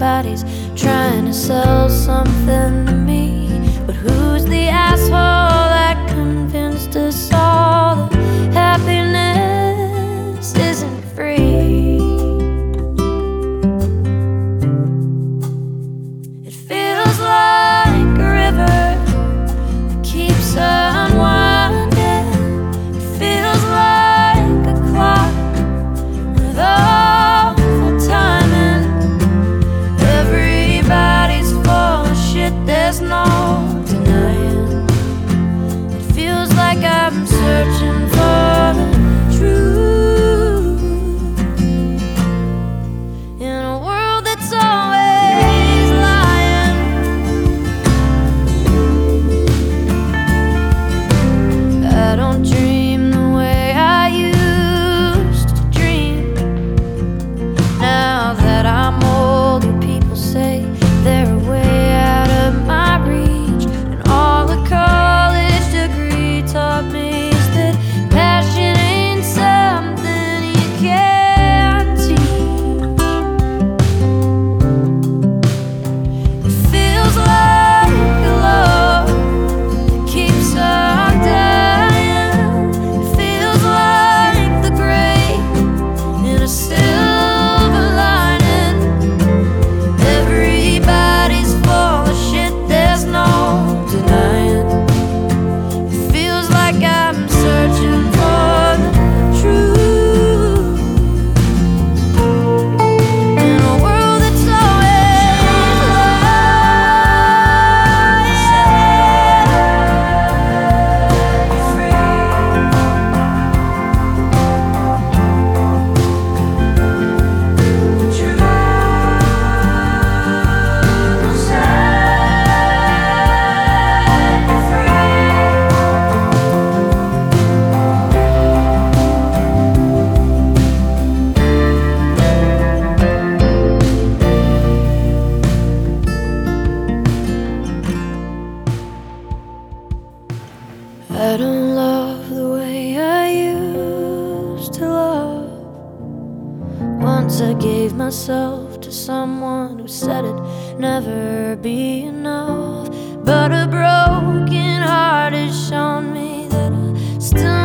everybody's trying to sell something to me. But who's the asshole that convinced us all that happiness isn't free? It feels like a river that keeps unwinding. It feels like a clock with awful timing. Everybody's full of shit, there's no denying. It feels like I'm searching for the truth in a world that's always lying. I don't dream the way I used to dream. Now that I'm older, people say they're way out of my reach. And all a college degree taught me is that passion ain't something you can teach. It feels like a love that keeps on dying. It feels like the gray in a silver lining. Everybody's full of shit, there's no denying. It feels like I'm searching for the truth in a world that's always I don't love the way I used to love. Once I gave myself to someone who said it'd never be enough. But a broken heart has shown me that I still